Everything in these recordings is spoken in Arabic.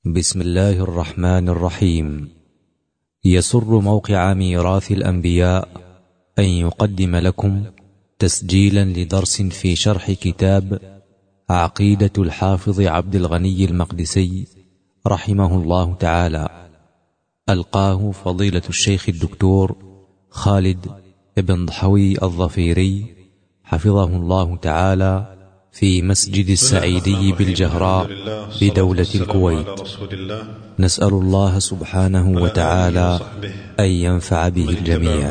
بسم الله الرحمن الرحيم. يسر موقع ميراث الأنبياء أن يقدم لكم تسجيلا لدرس في شرح كتاب عقيدة الحافظ عبد الغني المقدسي رحمه الله تعالى، ألقاه فضيلة الشيخ الدكتور خالد بن ضحوي الظفيري حفظه الله تعالى في مسجد السعيدي بالجهراء بدولة الكويت. نسأل الله سبحانه وتعالى أن ينفع به الجميع.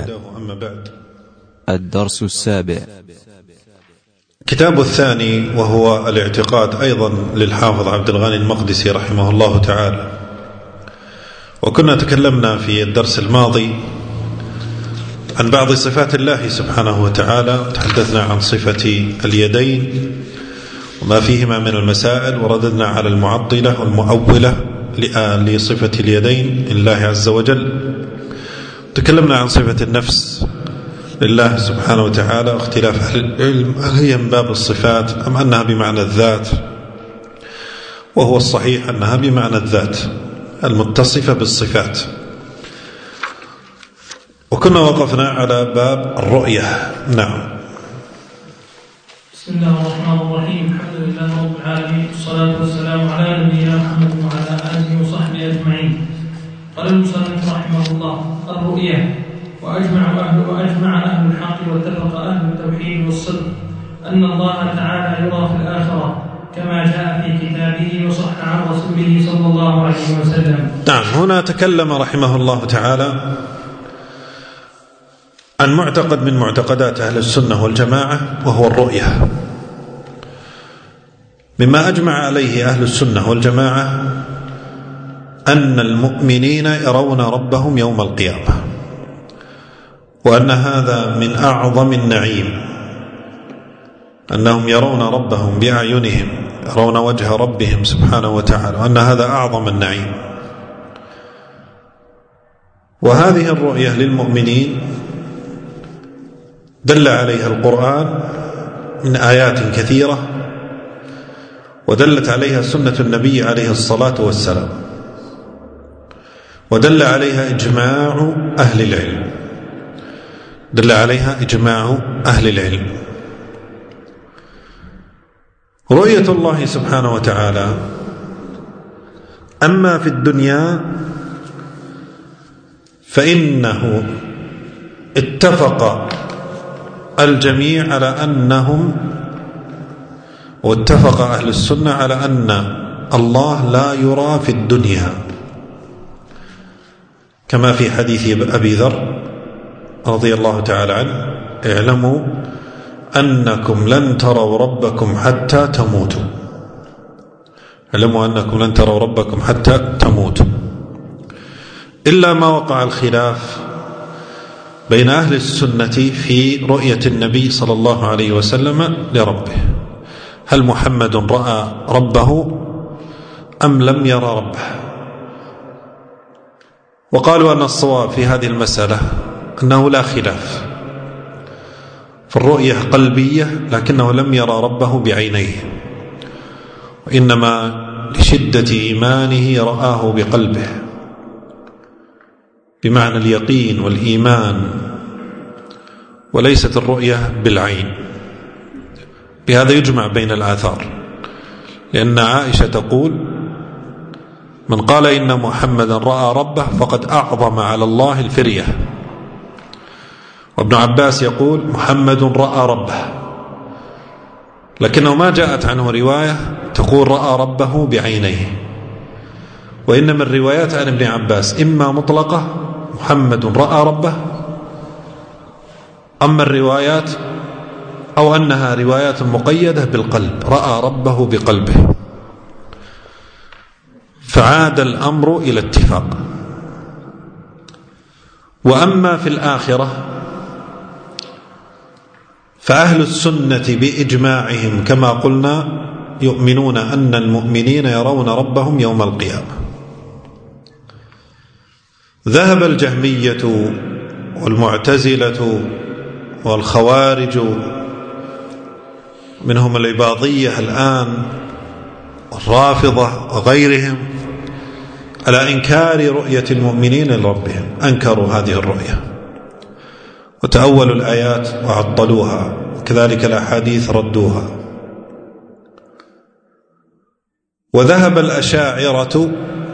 الدرس السابع، كتاب الثاني وهو الاعتقاد أيضا للحافظ عبد الغني المقدسي رحمه الله تعالى. وكنا تكلمنا في الدرس الماضي عن بعض صفات الله سبحانه وتعالى، تحدثنا عن صفة اليدين وما فيهما من المسائل، ورددنا على المعطلة والمؤولة لصفة اليدين لله عز وجل. تكلمنا عن صفة النفس لله سبحانه وتعالى، اختلاف أهل العلم هل هي من باب الصفات أم أنها بمعنى الذات، وهو الصحيح أنها بمعنى الذات المتصفة بالصفات. وكنا وقفنا على باب الرؤية. نعم. بسم الله الرحمن الرحيم. الحمد لله رب العالمين، والصلاة والسلام على نبينا محمد وعلى آله وصحبه أجمعين. قال المصنف رحمه الله: الرؤية. وأجمع أهل الحق واتفق أهل التوحيد والصدق أن الله تعالى يرى في الآخرة كما جاء في كتابه وصح عن رسوله صلى الله عليه وسلم. نعم. هنا تكلم رحمه الله تعالى عن معتقد من معتقدات أهل السنة والجماعة، وهو الرؤية. مما أجمع عليه أهل السنة والجماعة أن المؤمنين يرون ربهم يوم القيامة، وأن هذا من أعظم النعيم، أنهم يرون ربهم بأعينهم، يرون وجه ربهم سبحانه وتعالى، وأن هذا أعظم النعيم. وهذه الرؤية للمؤمنين دل عليها القرآن من آيات كثيرة، ودلت عليها سنة النبي عليه الصلاة والسلام، ودل عليها إجماع أهل العلم، دل عليها إجماع أهل العلم. رؤية الله سبحانه وتعالى أما في الدنيا فإنه اتفق الجميع على أنهم، واتفق أهل السنة على أن الله لا يرى في الدنيا، كما في حديث أبي ذر رضي الله تعالى عنه: اعلموا أنكم لن تروا ربكم حتى تموتوا. اعلموا أنكم لن تروا ربكم حتى تموتوا. إلا ما وقع الخلاف بين أهل السنة في رؤية النبي صلى الله عليه وسلم لربه، هل محمد رأى ربه أم لم يرى ربه؟ وقالوا أن الصواب في هذه المسألة أنه لا خلاف، فالرؤية قلبية، لكنه لم يرى ربه بعينيه، وإنما لشدة إيمانه رآه بقلبه، بمعنى اليقين والإيمان، وليست الرؤية بالعين. بهذا يجمع بين الآثار، لأن عائشة تقول: من قال إن محمدا رأى ربه فقد أعظم على الله الفرية. وابن عباس يقول: محمد رأى ربه، لكنه ما جاءت عنه رواية تقول رأى ربه بعينيه، وإنما الروايات عن ابن عباس إما مطلقة محمد رأى ربه، أما الروايات أو أنها روايات مقيدة بالقلب، رأى ربه بقلبه، فعاد الأمر إلى اتفاق. وأما في الآخرة فأهل السنة بإجماعهم كما قلنا يؤمنون أن المؤمنين يرون ربهم يوم القيامة. ذهب الجهمية والمعتزلة والخوارج، منهم العباضية الآن والرافضة وغيرهم، على إنكار رؤية المؤمنين لربهم، أنكروا هذه الرؤية وتأولوا الآيات وعطلوها، وكذلك الأحاديث ردوها. وذهب الأشاعرة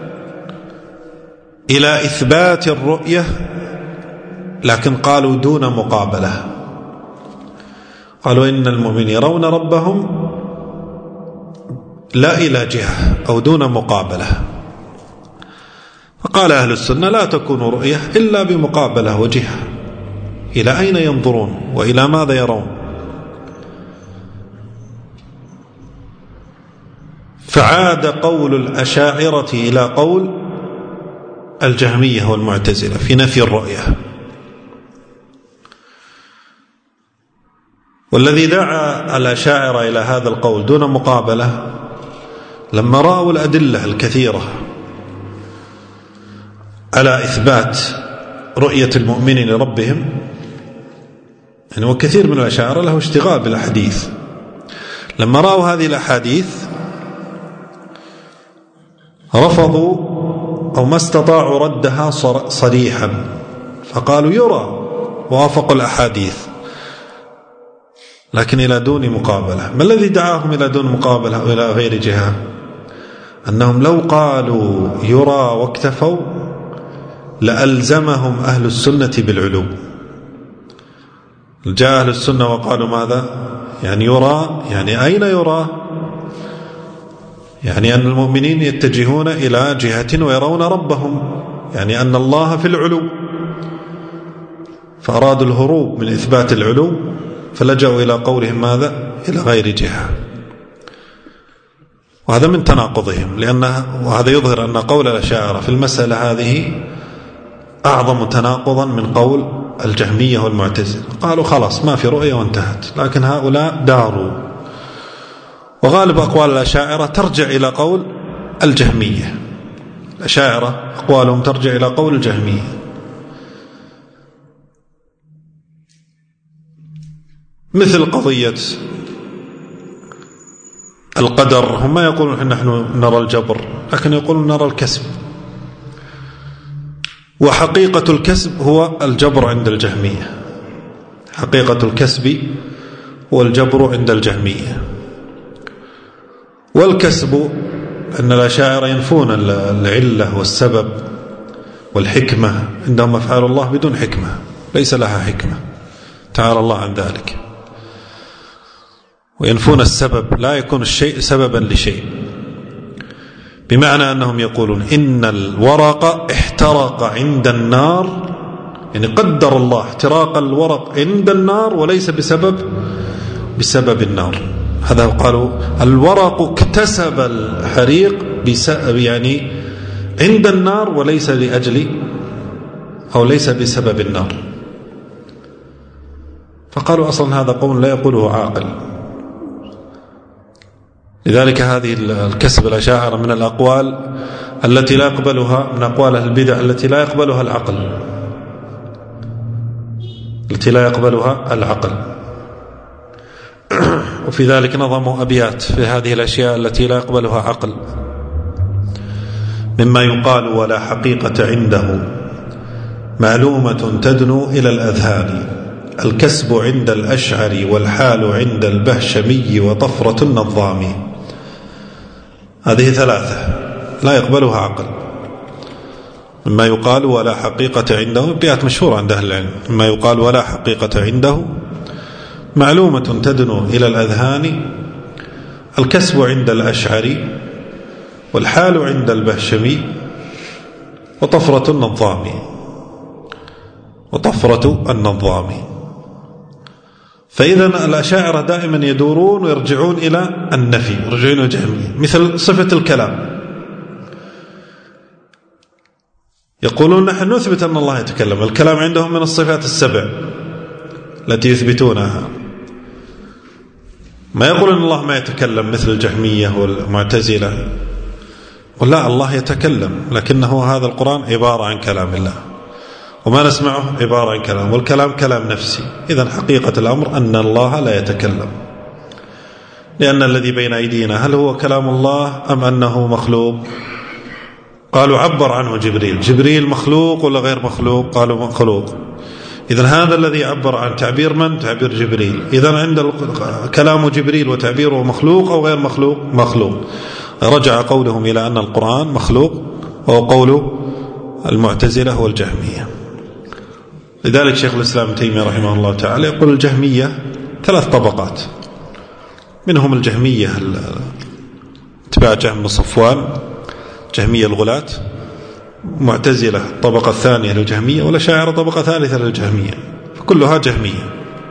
إلى إثبات الرؤية، لكن قالوا دون مقابلة. قالوا إن المؤمنين يرون ربهم لا إلى جهة أو دون مقابلة. فقال أهل السنة لا تكون رؤية إلا بمقابلة وجهة، إلى أين ينظرون وإلى ماذا يرون. فعاد قول الأشاعرة إلى قول الجهمية والمعتزلة في نفي الرؤية. والذي دعا الأشاعرة إلى هذا القول دون مقابلة لما رأوا الأدلة الكثيرة على إثبات رؤية المؤمنين لربهم، يعني وكثير من الأشاعرة له اشتغال بالأحاديث، لما رأوا هذه الأحاديث رفضوا أو ما استطاعوا ردها صريحا، فقالوا يرى، ووافقوا الأحاديث لكن إلى دون مقابلة. ما الذي دعاهم إلى دون مقابلة وإلى غير جهة؟ أنهم لو قالوا يرى واكتفوا لألزمهم أهل السنة بالعلو. جاء أهل السنة وقالوا ماذا؟ يعني يرى، يعني أين يرى؟ يعني أن المؤمنين يتجهون إلى جهة ويرون ربهم، يعني أن الله في العلو، فأرادوا الهروب من إثبات العلو فلجأوا إلى قولهم ماذا؟ إلى غير جهة. وهذا من تناقضهم، وهذا يظهر أن قول الأشاعرة في المسألة هذه أعظم تناقضا من قول الجهمية والمعتزلة. قالوا خلاص ما في رؤية وانتهت، لكن هؤلاء داروا. وغالب أقوال الأشاعرة ترجع إلى قول الجهمية، الأشاعرة أقوالهم ترجع إلى قول الجهمية. مثل قضية القدر، هم ما يقولون نحن نرى الجبر، لكن يقولون نرى الكسب، وحقيقة الكسب هو الجبر عند الجهمية، حقيقة الكسب هو الجبر عند الجهمية. والكسب أن الأشاعرة ينفون العلة والسبب والحكمة، عندهم أفعال الله بدون حكمة، ليس لها حكمة، تعالى الله عن ذلك. وينفون السبب، لا يكون الشيء سببا لشيء، بمعنى أنهم يقولون إن الورق احترق عند النار، يعني قدر الله احتراق الورق عند النار وليس بسبب النار. هذا قالوا الورق اكتسب الحريق يعني عند النار وليس لأجل أو ليس بسبب النار. فقالوا أصلا هذا قول لا يقوله عاقل. لذلك هذه الكسب الأشاعرة من الأقوال التي لا يقبلها، من أقوال أهل البدع التي لا يقبلها العقل، التي لا يقبلها العقل. وفي ذلك نظموا أبيات في هذه الأشياء التي لا يقبلها عقل، مما يقال ولا حقيقة عنده معلومة تدنو إلى الأذهان، الكسب عند الأشعري والحال عند البهشمي وطفرة النظامي. هذه ثلاثة لا يقبلها عقل، مما يقال ولا حقيقة عنده، أبيات مشهورة عند أهل العلم، مما يقال ولا حقيقة عنده معلومة تدنو إلى الأذهان، الكسب عند الأشعري والحال عند البهشمي وطفرة النظامي. فإذا الأشاعرة دائما يدورون ويرجعون إلى النفي، يرجعون إلى الجهمية. مثل صفة الكلام، يقولون نحن نثبت أن الله يتكلم، الكلام عندهم من الصفات السبع التي يثبتونها، ما يقولون الله ما يتكلم مثل الجهمية والمعتزلة. ولا، الله يتكلم، لكنه هذا القرآن عبارة عن كلام الله، وما نسمعه عبارة عن كلام، والكلام كلام نفسي. إذن حقيقة الأمر أن الله لا يتكلم، لأن الذي بين أيدينا هل هو كلام الله أم أنه مخلوق؟ قالوا عبر عنه جبريل. جبريل مخلوق ولا غير مخلوق؟ قالوا مخلوق. إذن هذا الذي عبر عن تعبير من؟ تعبير جبريل. إذن عند كلام جبريل وتعبيره مخلوق أو غير مخلوق؟ مخلوق. رجع قولهم إلى أن القرآن مخلوق، وهو قول المعتزلة والجهمية. لذلك شيخ الإسلام ابن تيمية رحمه الله تعالى يقول الجهمية 3 طبقات، منهم الجهمية اتباع جهم بن صفوان، جهمية الغلاة، معتزلة الطبقة الثانية للجهمية، والأشاعرة طبقة ثالثة للجهمية، فكلها جهمية،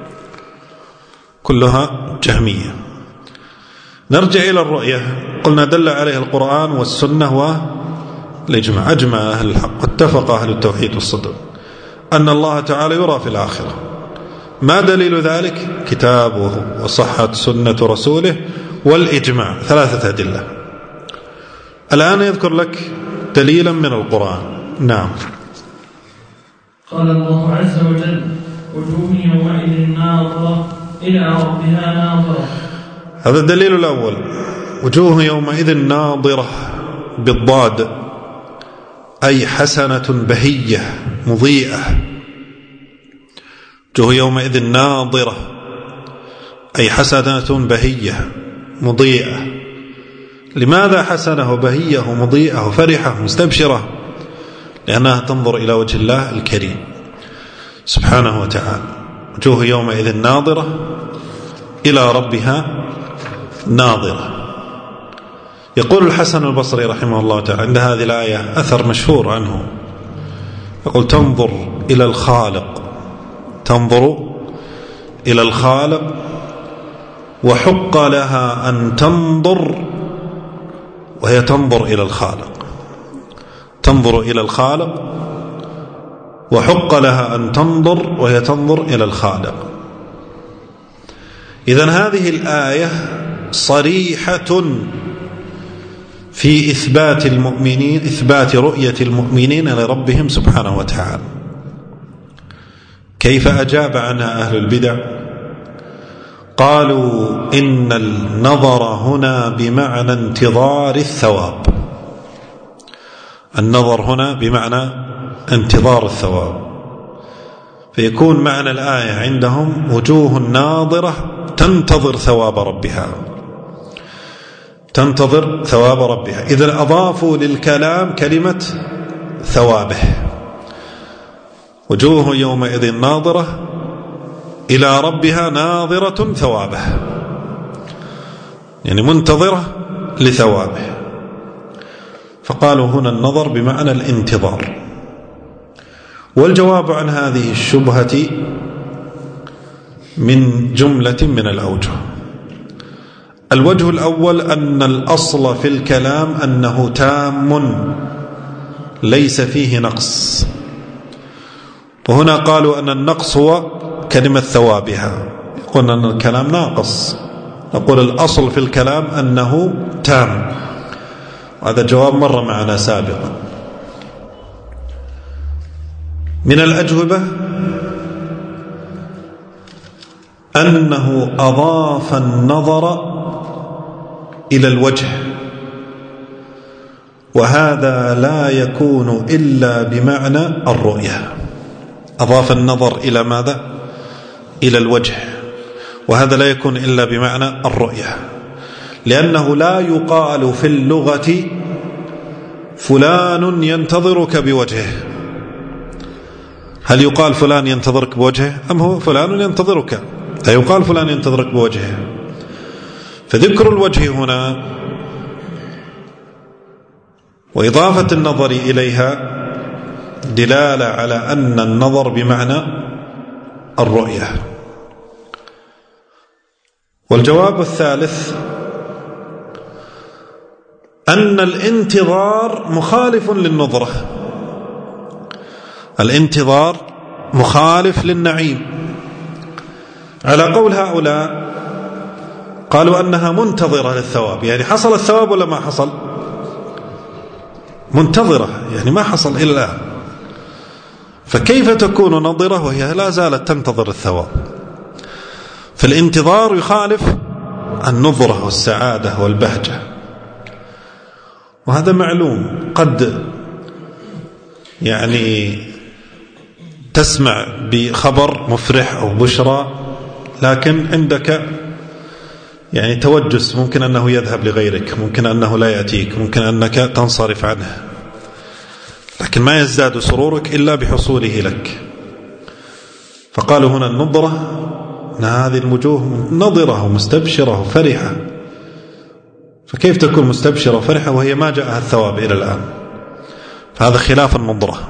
كلها جهمية. نرجع إلى الرؤية. قلنا دل عليها القرآن والسنة والإجماع. أجمع أهل الحق واتفق أهل التوحيد والصدق أن الله تعالى يرى في الآخرة. ما دليل ذلك؟ كتابه وصحة سنة رسوله والإجماع، 3 أدلة. الآن يذكر لك دليلا من القرآن. نعم. قال الله عز وجل: وجوه يومئذ ناظرة إلى ربها ناظرة. هذا الدليل الأول. وجوه يومئذ ناظرة بالضاد، أي حسنة بهية مضيئة. وجوه يومئذ ناظرة أي حسنة بهية مضيئة. لماذا حسنة وبهية ومضيئة وفرحة مستبشرة؟ لأنها تنظر إلى وجه الله الكريم سبحانه وتعالى. وجوه يومئذ ناظرة إلى ربها ناظرة. يقول الحسن البصري رحمه الله تعالى عند هذه الآية أثر مشهور عنه، يقول: تنظر إلى الخالق، تنظر إلى الخالق، وحق لها أن تنظر وهي تنظر إلى الخالق. تنظر إلى الخالق وحق لها أن تنظر وهي تنظر إلى الخالق. إذن هذه الآية صريحة في إثبات المؤمنين، إثبات رؤية المؤمنين لربهم سبحانه وتعالى. كيف أجاب عنها أهل البدع؟ قالوا إن النظر هنا بمعنى انتظار الثواب. النظر هنا بمعنى انتظار الثواب، فيكون معنى الآية عندهم وجوه ناظرة تنتظر ثواب ربها، تنتظر ثواب ربها. إذا أضافوا للكلام كلمة ثوابه. وجوه يومئذ ناظرة إلى ربها ناظرة ثوابه، يعني منتظرة لثوابه. فقالوا هنا النظر بمعنى الانتظار. والجواب عن هذه الشبهة من جملة من الأوجه. الوجه الأول أن الأصل في الكلام أنه تام ليس فيه نقص، وهنا قالوا أن النقص هو كلمة ثوابها. يقولون أن الكلام ناقص، نقول الأصل في الكلام أنه تام. هذا جواب مر معنا سابقا. من الأجوبة أنه أضاف النظر إلى الوجه، وهذا لا يكون إلا بمعنى الرؤية. أضاف النظر إلى ماذا؟ إلى الوجه، وهذا لا يكون إلا بمعنى الرؤية، لأنه لا يقال في اللغة فلان ينتظرك بوجهه. هل يقال فلان ينتظرك بوجهه أم هو فلان ينتظرك؟ لا يقال فلان ينتظرك بوجهه. فذكر الوجه هنا وإضافة النظر إليها دلالة على أن النظر بمعنى الرؤية. والجواب الثالث أن الانتظار مخالف للنظرة. الانتظار مخالف للنعيم، على قول هؤلاء قالوا أنها منتظرة للثواب، يعني حصل الثواب ولا ما حصل؟ منتظرة، يعني ما حصل إلا الآن. فكيف تكون نظرة وهي لا زالت تنتظر الثواب؟ فالانتظار يخالف النظرة والسعادة والبهجة. وهذا معلوم. قد يعني تسمع بخبر مفرح أو بشرى، لكن عندك يعني توجس، ممكن أنه يذهب لغيرك، ممكن أنه لا يأتيك، ممكن أنك تنصرف عنه، لكن ما يزداد سرورك إلا بحصوله لك. فقالوا هنا النضرة أن هذه الوجوه نضرة ومستبشرة وفرحة، فكيف تكون مستبشرة وفرحة وهي ما جاءها الثواب إلى الآن؟ فهذا خلاف النضرة.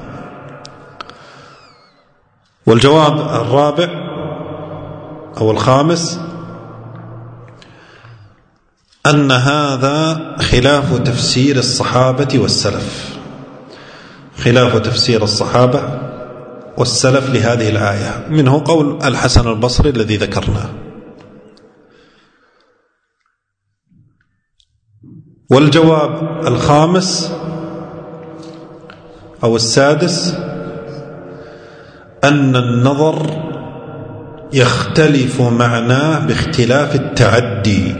والجواب الرابع أو الخامس أن هذا خلاف تفسير الصحابة والسلف، خلاف تفسير الصحابة والسلف لهذه الآية، منه قول الحسن البصري الذي ذكرناه. والجواب الخامس أو السادس أن النظر يختلف معناه باختلاف التعدي،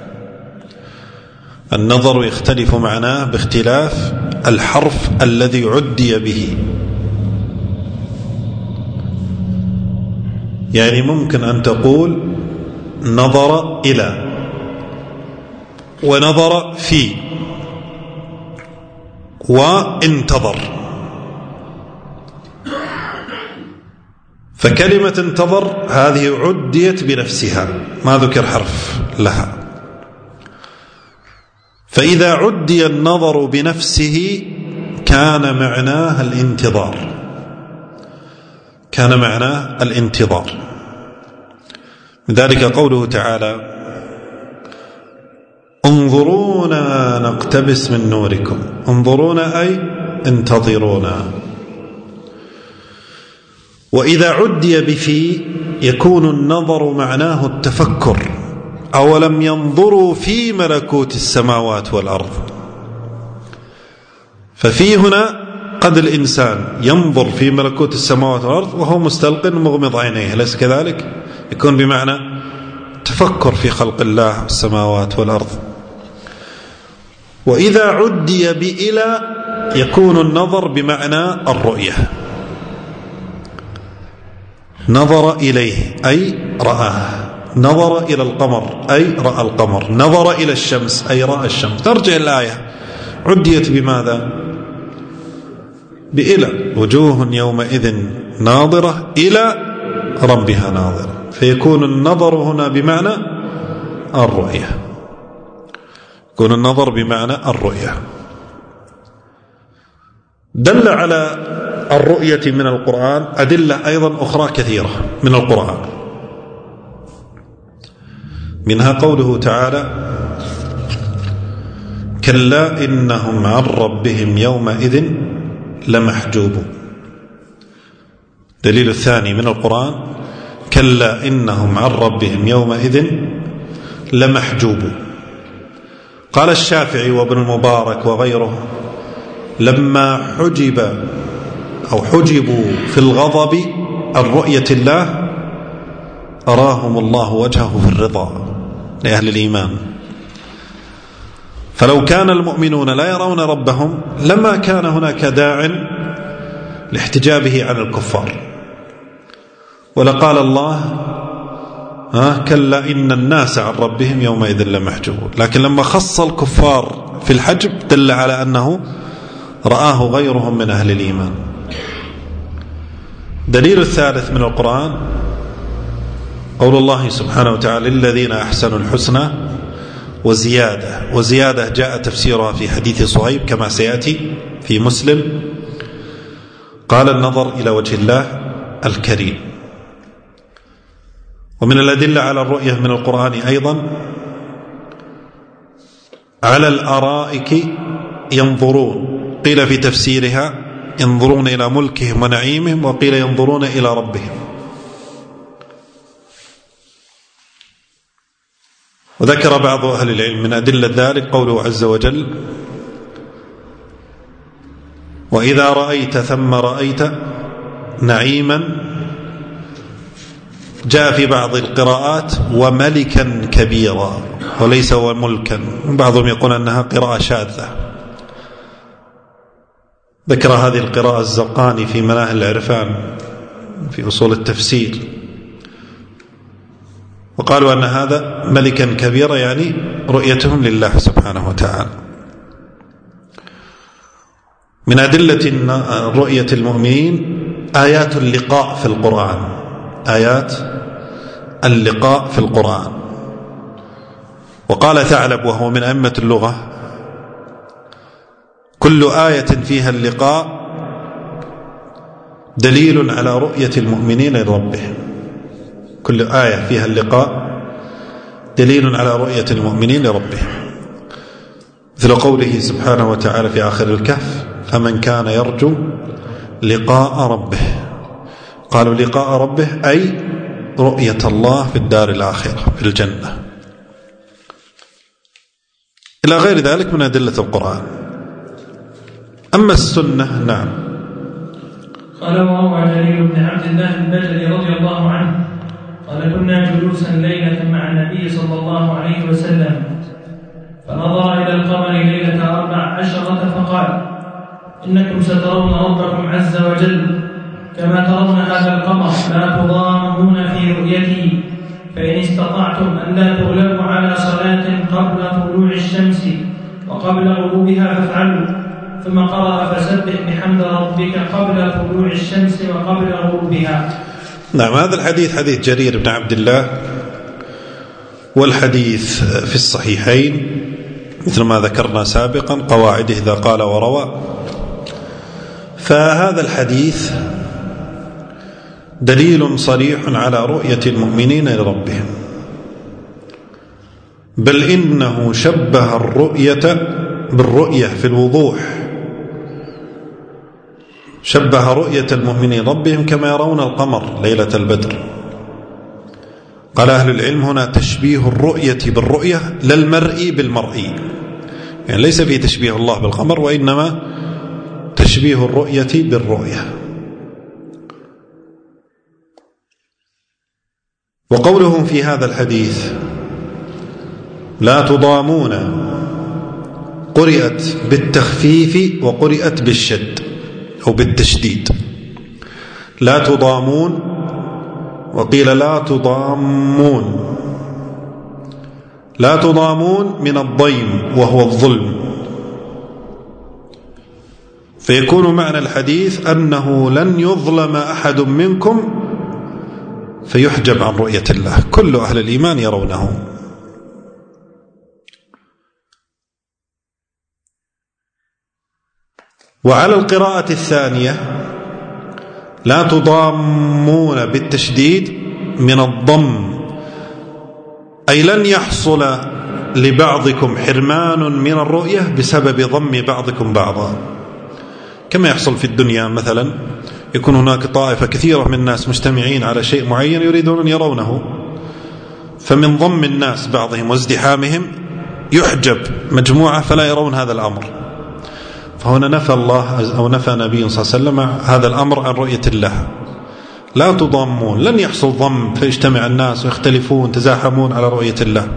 النظر يختلف معناه باختلاف الحرف الذي عدي به. يعني ممكن أن تقول نظر إلى ونظر في وانتظر، فكلمة انتظر هذه عديت بنفسها ما ذكر حرف لها، فإذا عدي النظر بنفسه كان معناه الانتظار، كان معناه الانتظار. لذلك قوله تعالى انظرونا نقتبس من نوركم، انظرونا أي انتظرونا. وإذا عدي بفي يكون النظر معناه التفكر، أولم ينظروا في ملكوت السماوات والأرض، ففي هنا قد الإنسان ينظر في ملكوت السماوات والأرض وهو مستلقٍ مغمض عينيه، ليس كذلك؟ يكون بمعنى تفكر في خلق الله والسماوات والأرض. وإذا عدي بإلى يكون النظر بمعنى الرؤية، نظر إليه أي رآه، نظر إلى القمر أي رأى القمر، نظر إلى الشمس أي رأى الشمس. ترجع الآية عديت بماذا؟ بإلى، وجوه يومئذ ناظرة إلى ربها ناظرة، فيكون النظر هنا بمعنى الرؤية، يكون النظر بمعنى الرؤية. دل على الرؤية من القرآن أدلة أيضا أخرى كثيرة من القرآن، منها قوله تعالى كلا إنهم عن ربهم يومئذ لمحجوبون. دليل الثاني من القرآن كلا إنهم عن ربهم يومئذ لمحجوبون. قال الشافعي وابن المبارك وغيره لما حجب أو حجبوا في الغضب عن رؤية الله أراهم الله وجهه في الرضا لأهل الإيمان. فلو كان المؤمنون لا يرون ربهم لما كان هناك داع لاحتجابه عن الكفار، ولقال الله كلا إن الناس عن ربهم يومئذ لمحجوبون. لكن لما خص الكفار في الحجب دل على أنه رآه غيرهم من أهل الإيمان. دليل الثالث من القرآن قول الله سبحانه وتعالى للذين أحسنوا الحسنى وزيادة، وزيادة جاء تفسيرها في حديث صهيب كما سيأتي في مسلم، قال النظر إلى وجه الله الكريم. ومن الأدلة على الرؤية من القرآن أيضا على الأرائك ينظرون، قيل في تفسيرها ينظرون إلى ملكهم ونعيمهم، وقيل ينظرون إلى ربهم. وذكر بعض أهل العلم من أدلة ذلك قوله عز وجل وإذا رأيت ثم رأيت نعيما، جاء في بعض القراءات وملكا كبيرا وليس وملكا، بعضهم يقول أنها قراءة شاذة، ذكر هذه القراءة الزرقاني في مناهل العرفان في أصول التفسير، وقالوا أن هذا ملكا كبيرا، يعني رؤيتهم لله سبحانه وتعالى. من أدلة رؤية المؤمنين آيات اللقاء في القرآن، آيات اللقاء في القرآن. وقال ثعلب وهو من أئمة اللغة: كل آية فيها اللقاء دليل على رؤية المؤمنين لربهم. كل آية فيها اللقاء دليل على رؤية المؤمنين لربهم، مثل قوله سبحانه وتعالى في آخر الكهف: فمن كان يرجو لقاء ربه. قالوا لقاء ربه أي رؤية الله في الدار الآخرة في الجنة، إلى غير ذلك من أدلة القرآن. أما السنة نعم. قال وروى جرير بن عبد الله البجلي رضي الله عنه قال: كنا جلوسا ليلة مع النبي صلى الله عليه وسلم، فنظر إلى القمر ليلة 14 فقال: إنكم سترون ربكم عز وجل كما ترون هذا القمر، لا تضامون في رؤيته، فإن استطعتم أن لا تغلبوا على صلاة قبل طلوع الشمس وقبل غروبها فافعلوا. ثم قرأ: فسبح بحمد ربك قبل طلوع الشمس وقبل غروبها. نعم، هذا الحديث حديث جرير بن عبد الله، والحديث في الصحيحين مثل ما ذكرنا سابقا، قواعده إذا قال وروى. فهذا الحديث دليل صريح على رؤية المؤمنين لربهم، بل إنه شبه الرؤية بالرؤية في الوضوح، شبه رؤية المؤمنين ربهم كما يرون القمر ليلة البدر. قال أهل العلم هنا تشبيه الرؤية بالرؤية لا المرئي بالمرئي، يعني ليس فيه تشبيه الله بالقمر، وإنما تشبيه الرؤية بالرؤية. وقولهم في هذا الحديث لا تضامون قرئت بالتخفيف وقرئت بالشد أو بالتشديد، لا تضامون وقيل لا تضامون. لا تضامون من الضيم وهو الظلم، فيكون معنى الحديث أنه لن يظلم أحد منكم فيحجب عن رؤية الله، كل أهل الإيمان يرونه. وعلى القراءة الثانية لا تضامون بالتشديد من الضم، أي لن يحصل لبعضكم حرمان من الرؤية بسبب ضم بعضكم بعضا، كما يحصل في الدنيا. مثلا يكون هناك طائفة كثيرة من الناس مجتمعين على شيء معين يريدون أن يرونه، فمن ضم الناس بعضهم وازدحامهم يحجب مجموعة فلا يرون هذا الأمر. فهنا نفى الله أو نفى نبي صلى الله عليه وسلم هذا الأمر عن رؤية الله. لا تضمون، لن يحصل ضم فيجتمع الناس ويختلفون تزاحمون على رؤية الله.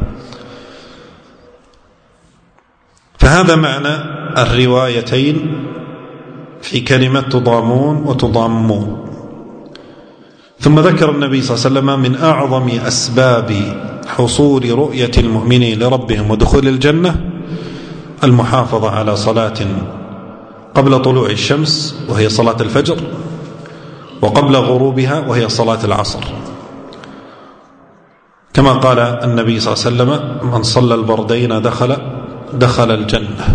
فهذا معنى الروايتين في كلمة تضامون وتضامون. ثم ذكر النبي صلى الله عليه وسلم من أعظم أسباب حصول رؤية المؤمنين لربهم ودخول الجنة المحافظة على صلاة قبل طلوع الشمس وهي صلاة الفجر، وقبل غروبها وهي صلاة العصر، كما قال النبي صلى الله عليه وسلم من صلى البردين دخل الجنة.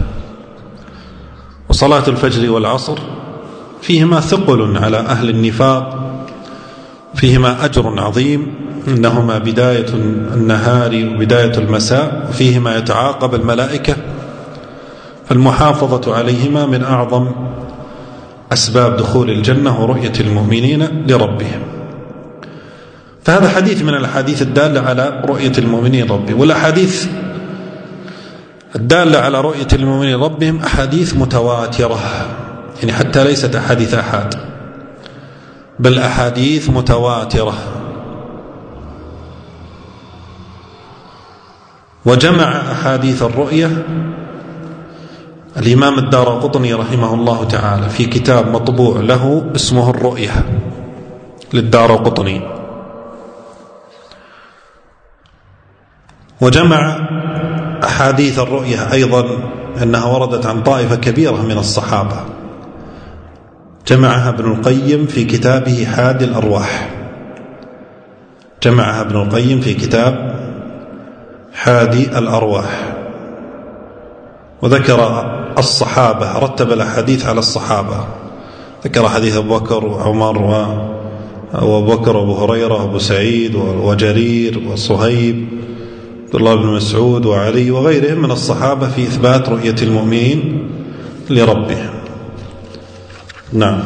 وصلاة الفجر والعصر فيهما ثقل على أهل النفاق، فيهما أجر عظيم، إنهما بداية النهار وبداية المساء، وفيهما يتعاقب الملائكة، فالمحافظة عليهما من أعظم أسباب دخول الجنة ورؤية المؤمنين لربهم. فهذا حديث من الأحاديث الدالة على رؤية المؤمنين ربهم. والأحاديث الدالة على رؤية المؤمنين ربهم أحاديث متواترة، يعني حتى ليست أحاديث أحاد، بل أحاديث متواترة. وجمع أحاديث الرؤية الإمام الدارقطني رحمه الله تعالى في كتاب مطبوع له اسمه الرؤية للدارقطني، وجمع أحاديث الرؤية أيضا أنها وردت عن طائفة كبيرة من الصحابة، جمعها ابن القيم في كتابه حادي الأرواح، جمعها ابن القيم في كتاب حادي الأرواح، وذكر الصحابة، رتب الأحاديث على الصحابة، ذكر حديث أبو بكر وعمر وأبو بكر وأبو هريرة وأبو سعيد وجرير وصهيب عبد الله بن مسعود وعلي وغيرهم من الصحابة في إثبات رؤية المؤمنين لربهم. نعم.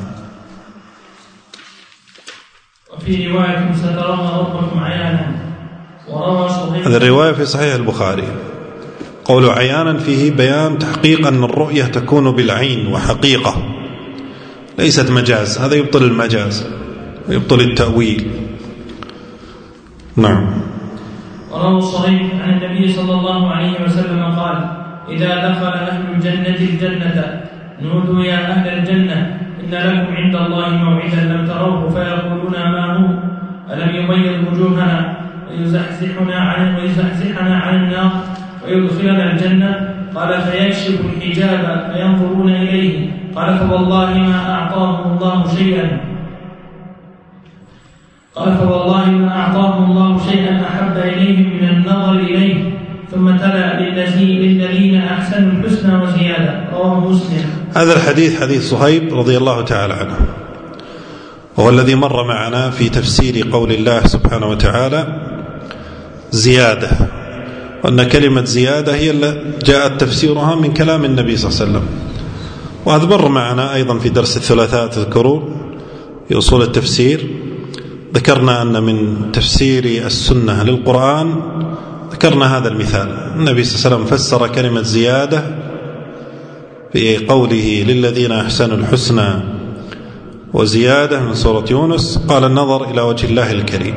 وفي رواية سترون ربكم عيانا، وروى صهيب. هذا الرواية في صحيح البخاري، قول عيانا فيه بيان تحقيق أن الرؤية تكون بالعين وحقيقة ليست مجاز، هذا يبطل المجاز ويبطل التأويل. نعم. وروى صهيب عن النبي صلى الله عليه وسلم قال: إذا دخل أهل الجنة الجنة نودوا يا أهل الجنة إن لكم عند الله موعدا لم تروه، فيقولون ما هو؟ ألم يبيض وجوهنا ويزحزحنا عن النار ويدخلنا الجنة؟ قال: فيكشف الحجاب فينظرون إليه. قال: فوالله ما أعطاهم الله شيئا أحب إليهم من النظر إليه. ثم تلا: للذين أحسنوا الحسنى وزيادة. رواه مسلم. هذا الحديث حديث صهيب رضي الله تعالى عنه، وهو الذي مر معنا في تفسير قول الله سبحانه وتعالى زيادة، وأن كلمة زيادة هي اللي جاءت تفسيرها من كلام النبي صلى الله عليه وسلم. وهذا مر معنا أيضا في درس الثلاثاء، تذكرون في أصول التفسير ذكرنا أن من تفسير السنة للقرآن ذكرنا هذا المثال. النبي صلى الله عليه وسلم فسر كلمة زيادة في قوله للذين أحسنوا الحسنى وزيادة من سورة يونس، قال: النظر إلى وجه الله الكريم.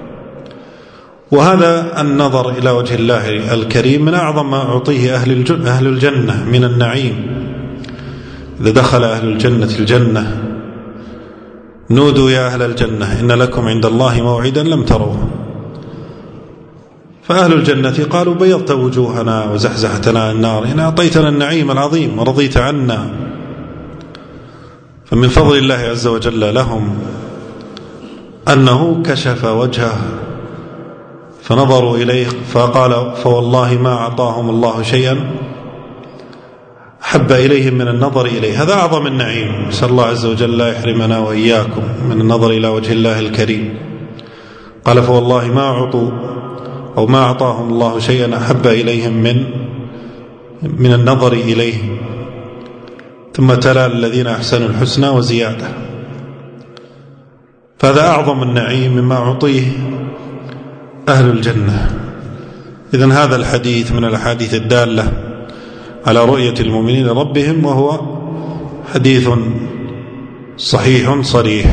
وهذا النظر إلى وجه الله الكريم من أعظم ما أعطيه أهل الجنة من النعيم. إذا دخل أهل الجنة الجنة نودوا يا أهل الجنة إن لكم عند الله موعدا لم تروه. فأهل الجنة قالوا: بيضت وجوهنا وزحزحتنا عن النار، إن أعطيتنا النعيم العظيم ورضيت عنا. فمن فضل الله عز وجل لهم أنه كشف وجهه فنظروا إليه، فقال: فوالله ما أعطاهم الله شيئا حب إليهم من النظر إليه. هذا أعظم النعيم، نسأل الله عز وجل لا يحرمنا وإياكم من النظر إلى وجه الله الكريم. قال: فوالله ما أعطوا أو ما أعطاهم الله شيئا أحب إليهم من النظر إليه. ثم تلا: الذين أحسنوا الحسنى وزيادة. فهذا أعظم النعيم مما أعطيه أهل الجنة. إذن هذا الحديث من الأحاديث الدالة على رؤية المؤمنين ربهم، وهو حديث صحيح صريح.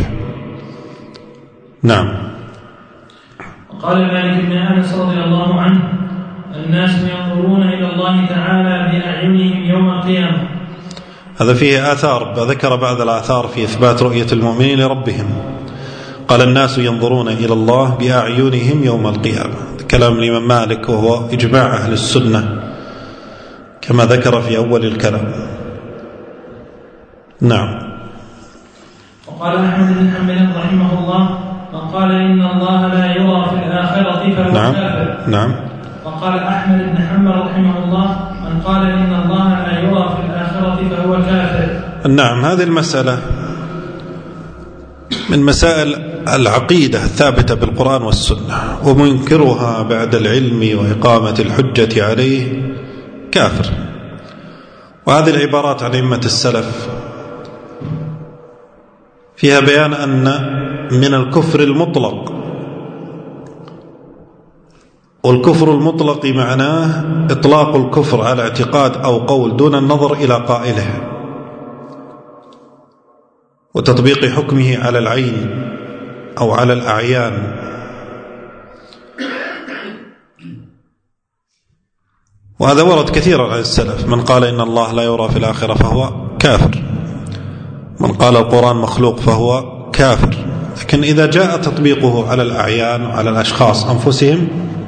نعم. قال مالك بن أنس رضي الله عنه: الناس ينظرون إلى الله تعالى بأعينهم يوم القيامة. هذا فيه آثار، ذكر بعض الآثار في إثبات رؤية المؤمنين لربهم. قال: الناس ينظرون إلى الله بأعينهم يوم القيامة، كلام الإمام مالك، وهو إجماع أهل السنة كما ذكر في أول الكلام. نعم. وقال أحمد بن حنبل رحمه الله: من قال إن الله لا يرى في الآخرة فهو كافر. نعم. وقال أحمد بن حنبل رحمه الله: من قال إن الله لا يرى في الآخرة فهو كافر. نعم. هذه المسألة من مسائل العقيدة الثابتة بالقرآن والسنة، ومنكرها بعد العلم وإقامة الحجة عليه كافر. وهذه العبارات عن أئمة السلف فيها بيان أن من الكفر المطلق، والكفر المطلق معناه إطلاق الكفر على اعتقاد أو قول دون النظر إلى قائله، وتطبيق حكمه على العين أو على الأعيان. وهذا ورد كثيرا عن السلف: من قال إن الله لا يرى في الآخرة فهو كافر، من قال القرآن مخلوق فهو كافر. لكن إذا جاء تطبيقه على الأعيان وعلى الأشخاص أنفسهم،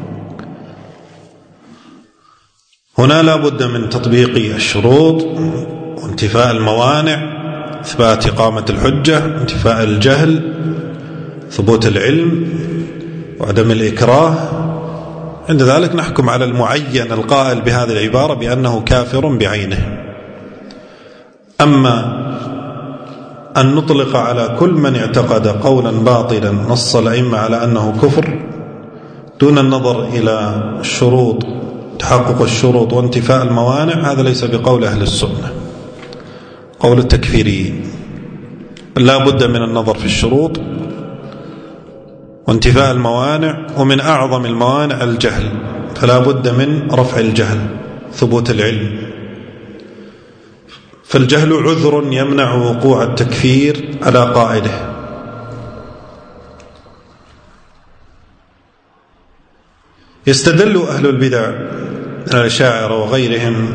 هنا لا بد من تطبيق الشروط وانتفاء الموانع، إثبات إقامة الحجة، انتفاء الجهل، ثبوت العلم، وعدم الإكراه. عند ذلك نحكم على المعين القائل بهذه العبارة بأنه كافر بعينه. أما أن نطلق على كل من اعتقد قولا باطلا نص الأئمة على أنه كفر دون النظر إلى الشروط، تحقق الشروط وانتفاء الموانع، هذا ليس بقول أهل السنة، قول التكفيريين. لا بد من النظر في الشروط وانتفاء الموانع، ومن أعظم الموانع الجهل، فلا بد من رفع الجهل، ثبوت العلم. فالجهل عذر يمنع وقوع التكفير على قائله. يستدل أهل البدع من الأشاعرة وغيرهم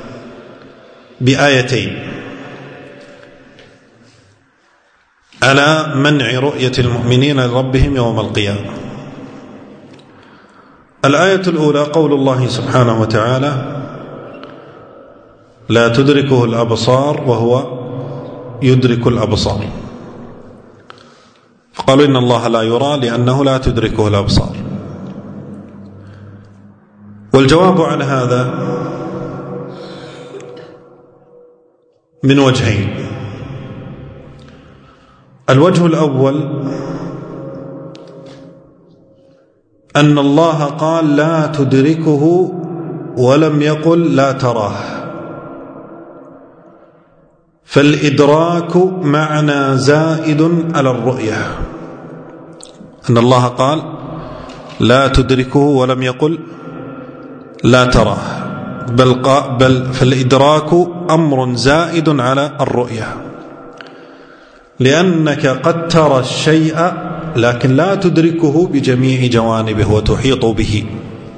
بآيتين على منع رؤية المؤمنين لربهم يوم القيامة. الآية الأولى قول الله سبحانه وتعالى: لا تدركه الأبصار وهو يدرك الأبصار. فقالوا إن الله لا يرى لأنه لا تدركه الأبصار. والجواب عن هذا من وجهين: الوجه الأول أن الله قال لا تدركه ولم يقل لا تراه، فالإدراك معنى زائد على الرؤية. أن الله قال لا تدركه ولم يقل لا تراه، بل فالإدراك أمر زائد على الرؤية، لأنك قد ترى الشيء لكن لا تدركه بجميع جوانبه وتحيط به.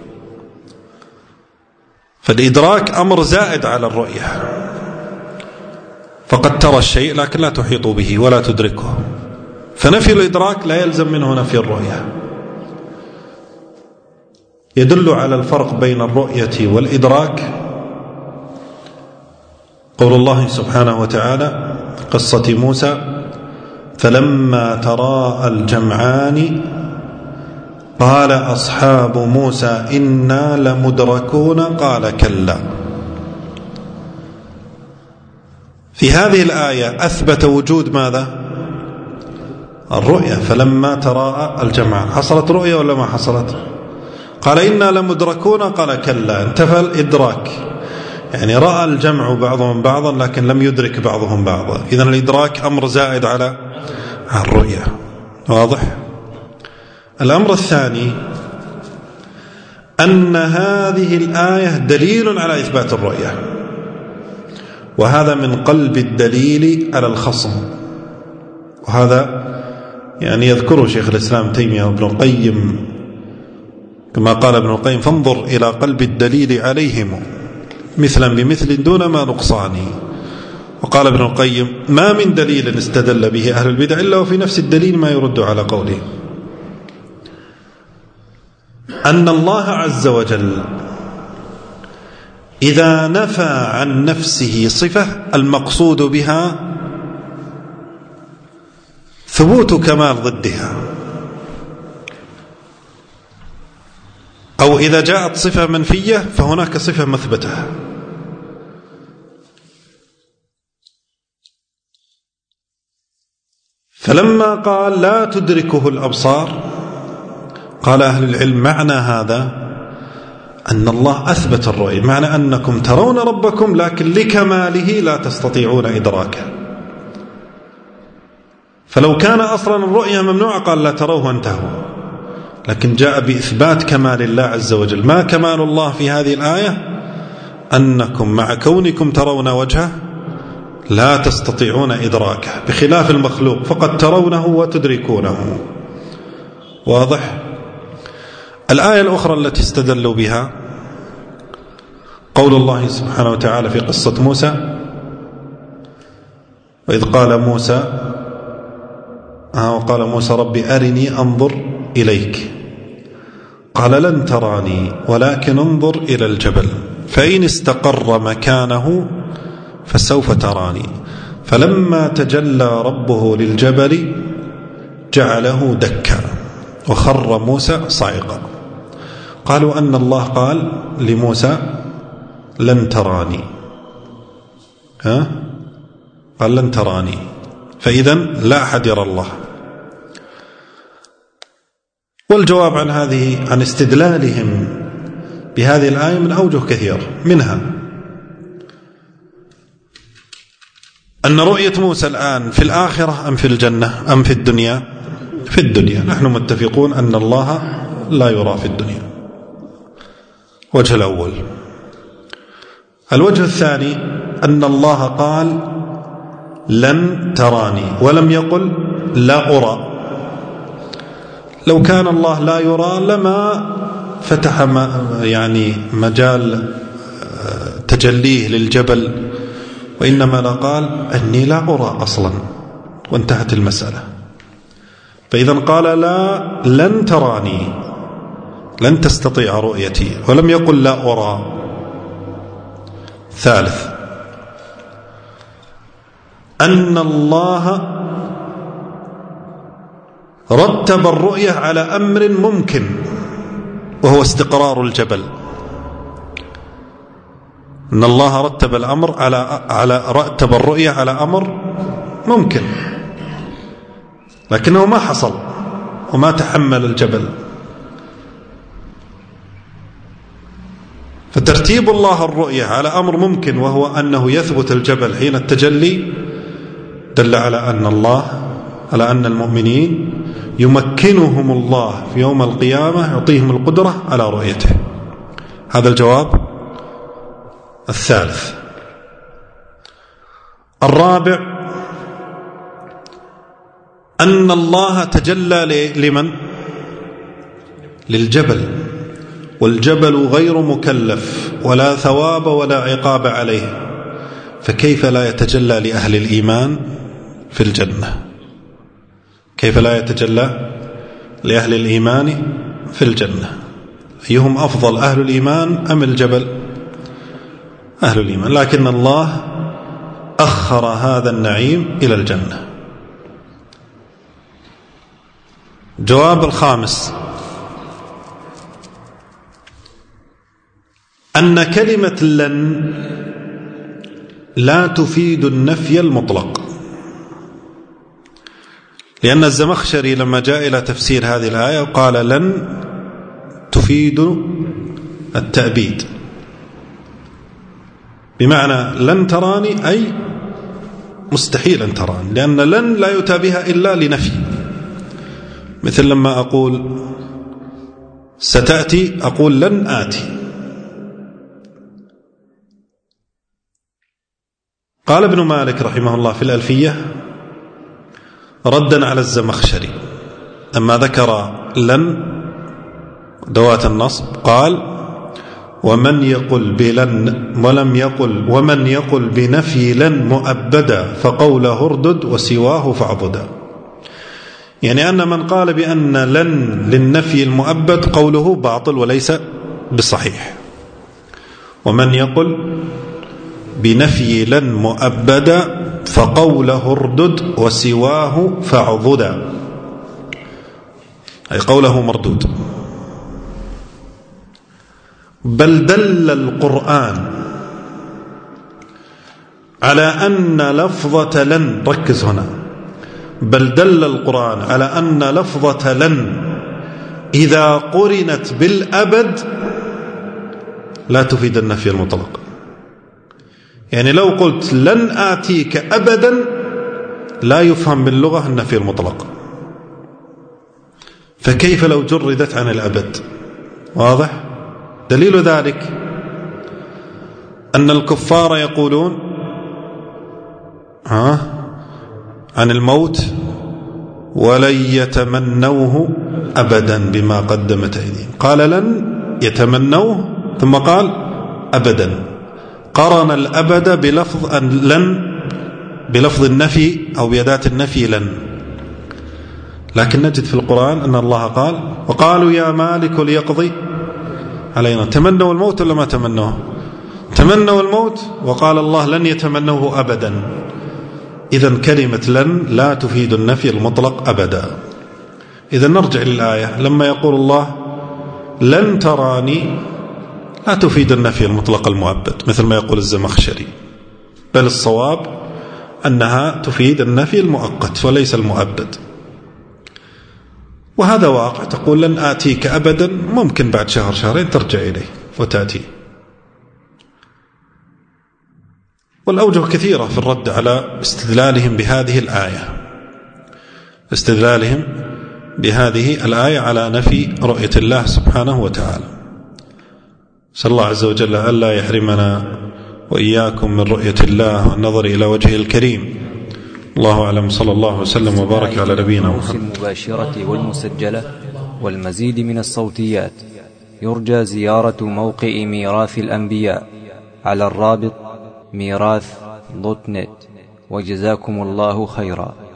فالإدراك أمر زائد على الرؤية، فقد ترى الشيء لكن لا تحيط به ولا تدركه، فنفي الإدراك لا يلزم منه نفي الرؤية. يدل على الفرق بين الرؤية والإدراك قول الله سبحانه وتعالى قصة موسى: فلما تراءى الجمعان قال أصحاب موسى إنا لمدركون قال كلا. في هذه الآية أثبت وجود ماذا؟ الرؤية. فلما تراءى الجمعان حصلت رؤية ولا ما حصلت؟ قال إنا لمدركون قال كلا، انتفى الإدراك، يعني رأى الجمع بعضهم بعضا لكن لم يدرك بعضهم بعضا. إذن الإدراك أمر زائد على الرؤية. واضح؟ الأمر الثاني أن هذه الآية دليل على إثبات الرؤية، وهذا من قلب الدليل على الخصم. وهذا يعني يذكره شيخ الإسلام تيمية وابن القيم، كما قال ابن القيم: فانظر إلى قلب الدليل عليهم مثلا بمثل دون ما نقصان. وقال ابن القيم: ما من دليل استدل به أهل البدع إلا وفي نفس الدليل ما يرد على قوله. أن الله عز وجل إذا نفى عن نفسه صفة المقصود بها ثبوت كمال ضدها، أو إذا جاءت صفة منفية فهناك صفة مثبتة. فلما قال لا تدركه الأبصار قال أهل العلم معنى هذا أن الله أثبت الرؤية، معنى أنكم ترون ربكم لكن لكماله لا تستطيعون إدراكه. فلو كان أصلا الرؤية ممنوعة قال لا تروه انتهوا، لكن جاء بإثبات كمال الله عز وجل. ما كمال الله في هذه الآية؟ أنكم مع كونكم ترون وجهه لا تستطيعون إدراكه، بخلاف المخلوق فقد ترونه وتدركونه. واضح؟ الآية الأخرى التي استدلوا بها قول الله سبحانه وتعالى في قصة موسى: وإذ قال موسى وقال موسى رب أرني أنظر إليك قال لن تراني ولكن انظر إلى الجبل فإن استقر مكانه فسوف تراني فلما تجلى ربه للجبل جعله دكا وخر موسى صعقا. قالوا أن الله قال لموسى لن تراني، قال لن تراني، فإذن لا أحد يرى الله. والجواب عن استدلالهم بهذه الآية من أوجه كثير، منها أن رؤية موسى الآن في الآخرة أم في الجنة أم في الدنيا؟ في الدنيا. نحن متفقون أن الله لا يرى في الدنيا. وجه الأول. الوجه الثاني أن الله قال لن تراني ولم يقل لا أرى. لو كان الله لا يرى لما فتح مجال تجليه للجبل، وإنما لقال أني لا أرى أصلا وانتهت المسألة. فإذا قال لا لن تراني، لن تستطيع رؤيتي، ولم يقل لا أرى. ثالث أن الله رتب الرؤية على أمر ممكن وهو استقرار الجبل. أن الله رتب الأمر رتب الرؤية على أمر ممكن، لكنه ما حصل وما تحمل الجبل. فترتيب الله الرؤية على أمر ممكن وهو أنه يثبت الجبل حين التجلي دل على أن المؤمنين يمكنهم الله في يوم القيامة، يعطيهم القدرة على رؤيته. هذا الجواب الثالث. الرابع أن الله تجلى لمن؟ للجبل، والجبل غير مكلف ولا ثواب ولا عقاب عليه، فكيف لا يتجلى لأهل الإيمان في الجنة؟ كيف لا يتجلى لأهل الإيمان في الجنة؟ أيهم أفضل، أهل الإيمان أم الجبل؟ أهل الإيمان، لكن الله أخر هذا النعيم إلى الجنة. جواب الخامس أن كلمة لن لا تفيد النفي المطلق، لأن الزمخشري لما جاء إلى تفسير هذه الآية قال لن تفيد التأبيد، بمعنى لن تراني أي مستحيل أن تراني، لأن لن لا يؤتى بها إلا لنفي. مثل لما أقول ستأتي أقول لن آتي. قال ابن مالك رحمه الله في الألفية ردا على الزمخشري لما ذكر لن ذوات النصب قال ومن يقل بلن ومن يقل بنفي لن مؤبدا فقوله اردد وسواه فاعبدا. يعني أن من قال بأن لن للنفي المؤبد قوله باطل وليس بصحيح، ومن يقل بنفي لن مؤبدا فقوله اردد وسواه فاعبدا، أي قوله مردود. بل دل القرآن على أن لفظة لن، ركز هنا، بل دل القرآن على أن لفظة لن إذا قرنت بالأبد لا تفيد النفي المطلق. يعني لو قلت لن آتيك أبدا لا يفهم باللغة النفي المطلق، فكيف لو جردت عن الأبد؟ واضح؟ دليل ذلك أن الكفار يقولون عن الموت ولن يتمنوه أبدا بما قدمت أيديهم. قال لن يتمنوه ثم قال أبدا، قرن الأبد بلفظ لن، بلفظ النفي أو بأداة النفي لن. لكن نجد في القرآن أن الله قال وقالوا يا مالك ليقضي علينا. تمنوا الموت ولا ما تمنوه؟ تمنوا الموت، وقال الله لن يتمنوه أبدا. إذن كلمة لن لا تفيد النفي المطلق أبدا. إذن نرجع للآية، لما يقول الله لن تراني لا تفيد النفي المطلق المؤبد مثل ما يقول الزمخشري، بل الصواب أنها تفيد النفي المؤقت وليس المؤبد. وهذا واقع، تقول لن آتيك أبدا، ممكن بعد شهر شهرين ترجع إليه وتأتي. والأوجه كثيرة في الرد على استدلالهم بهذه الآية، استدلالهم بهذه الآية على نفي رؤية الله سبحانه وتعالى. نسأل الله عز وجل ألا يحرمنا وإياكم من رؤية الله والنظر إلى وجهه الكريم. الله أعلم، صلى الله وسلم وبارك على نبينا محمد. المباشرة والمسجلة والمزيد من الصوتيات يرجى زيارة موقع ميراث الأنبياء على الرابط ميراث.net. وجزاكم الله خيرا.